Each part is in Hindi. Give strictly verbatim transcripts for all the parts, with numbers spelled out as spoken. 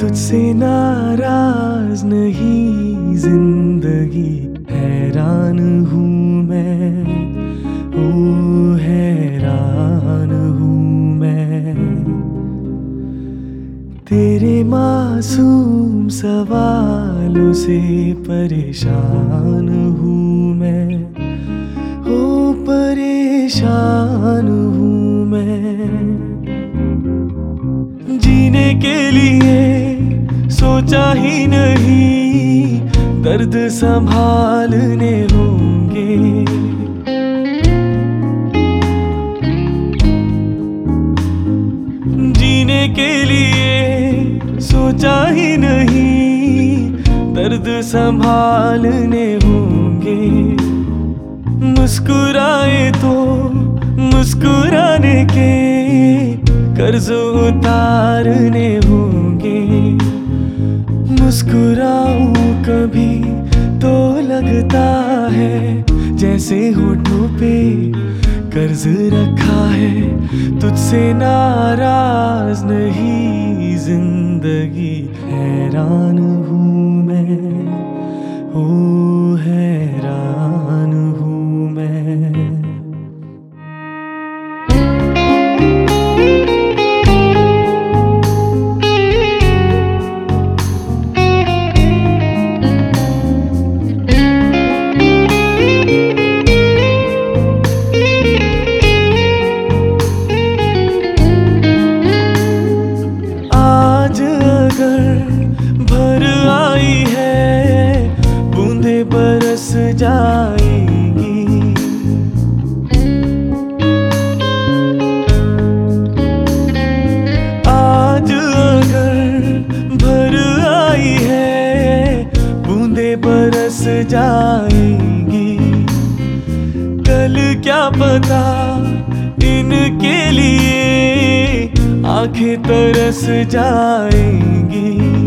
तुझसे नाराज नहीं जिंदगी, हैरान हूँ मैं, ओ हैरान हूँ मैं। तेरे मासूम सवालों से परेशान हूँ मैं, ओ परेशान हूँ मैं। जीने के लिए सोचा ही नहीं, दर्द संभालने होंगे। जीने के लिए सोचा ही नहीं, दर्द संभालने होंगे। मुस्कुराए तो मुस्कुराने के कर्ज उतारने होंगे। मुस्कुराऊं कभी तो लगता है जैसे होठों पे कर्ज रखा है। तुझसे नाराज नहीं जिंदगी, हैरान हूँ मैं, ओ हैरान हूँ मैं। भर आई है बूंदे बरस जाएंगी। आज अगर भर आई है बूंदे बरस जाएंगी। कल क्या पता इनके लिए आंखें तरस जाएंगी।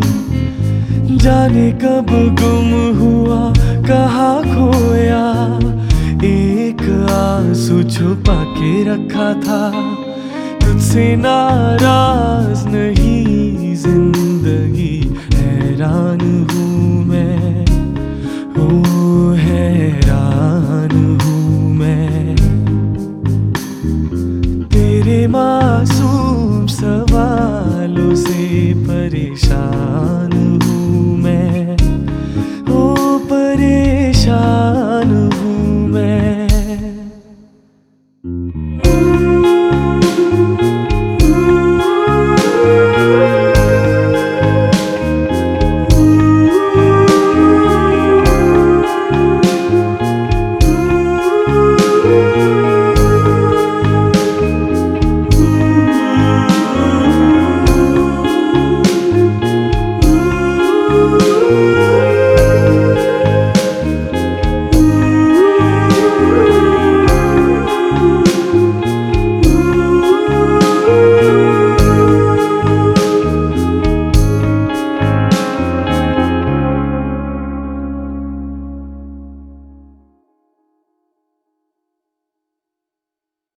जाने कब गुम हुआ कहाँ खोया, एक आंसू छुपा के रखा था। तुझसे नाराज नहीं जिंदगी, हैरान हूँ मैं, ओ हैरान हूँ मैं। तेरे मासूम सवालों से परेशान